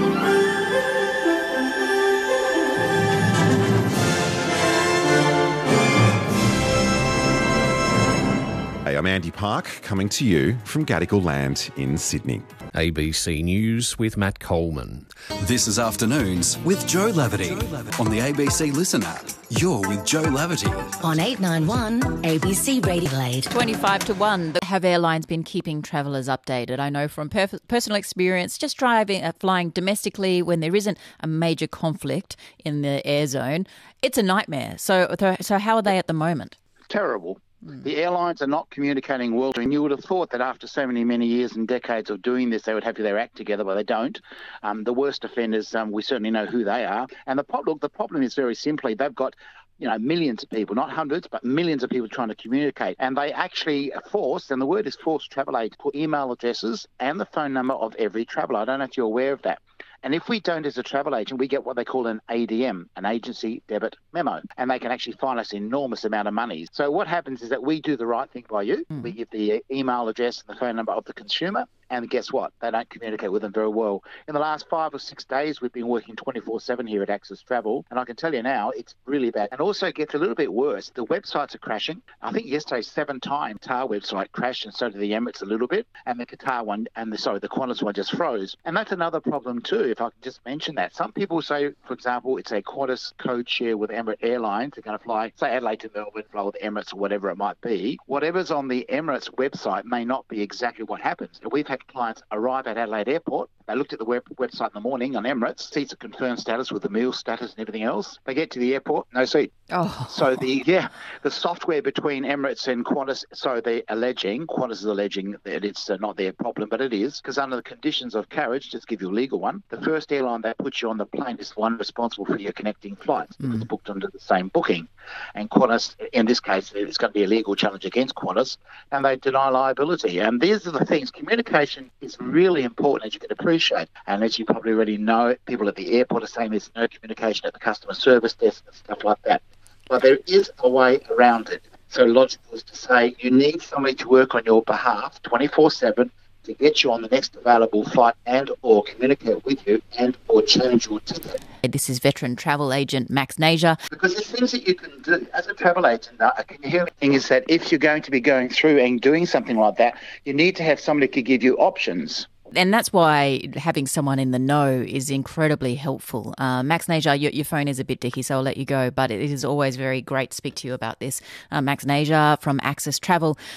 Hey, I'm Andy Park, coming to you from Gadigal Land in Sydney. ABC News with Matt Coleman. This is Afternoons with Joe Laverty on the ABC Listen app. You're with Joe Laverty on 891 ABC Radio Adelaide. 25 to 1. Have airlines been keeping travellers updated? I know from personal experience, just flying domestically when there isn't a major conflict in the air zone, it's a nightmare. So how are they at the moment? Terrible. The airlines are not communicating well, and you would have thought that after so many years and decades of doing this, they would have their act together, but they don't. The worst offenders, we certainly know who they are. And the problem is very simply, they've got millions of people, not hundreds, but millions of people trying to communicate. And they actually force, and the word is forced travel agents, put email addresses and the phone number of every traveller. I don't know if you're aware of that. And if we don't as a travel agent, we get what they call an ADM, an agency debit memo, and they can actually fine us an enormous amount of money. So what happens is that we do the right thing by you. We give the email address and the phone number of the consumer, and guess what? They don't communicate with them very well. In the last 5 or 6 days, we've been working 24/7 here at Access Travel, and I can tell you now, it's really bad. And also it gets a little bit worse. The websites are crashing. I think yesterday 7 times the Qatar website crashed, and so did the Emirates a little bit, and the Qatar one, and the Qantas one just froze. And that's another problem too, if I can just mention that. Some people say, for example, it's a Qantas code share with Emirates Airlines. They're going to fly, say, Adelaide to Melbourne, fly with Emirates or whatever it might be. Whatever's on the Emirates website may not be exactly what happens. And we've had clients arrive at Adelaide Airport. They looked at the website in the morning on Emirates. Seats are confirmed status with the meal status and everything else. They get to the airport, no seat. Oh. So the software between Emirates and Qantas, Qantas is alleging that it's not their problem, but it is, because under the conditions of carriage, just give you a legal one, the first airline that puts you on the plane is the one responsible for your connecting flights. It's booked under the same booking. And Qantas, in this case, it's going to be a legal challenge against Qantas, and they deny liability. And these are the things. Communication is really important, as you can appreciate. And as you probably already know, people at the airport are saying there's no communication at the customer service desk and stuff like that. But there is a way around it. So logical is to say you need somebody to work on your behalf 24/7 to get you on the next available flight and or communicate with you and or change your ticket. This is veteran travel agent Max Nasia. Because there's things that you can do as a travel agent. I can hear the thing is that if you're going to be going through and doing something like that, you need to have somebody who can give you options. And that's why having someone in the know is incredibly helpful. Max Nasia, your phone is a bit dicky, so I'll let you go, but it is always very great to speak to you about this. Max Nasia from Access Travel.